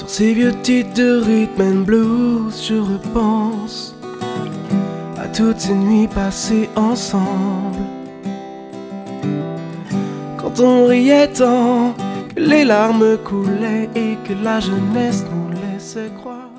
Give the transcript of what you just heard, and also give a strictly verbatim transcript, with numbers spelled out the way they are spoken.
Sur ces vieux titres de rhythm and blues, je repense à toutes ces nuits passées ensemble, quand on riait tant que les larmes coulaient et que la jeunesse nous laissait croire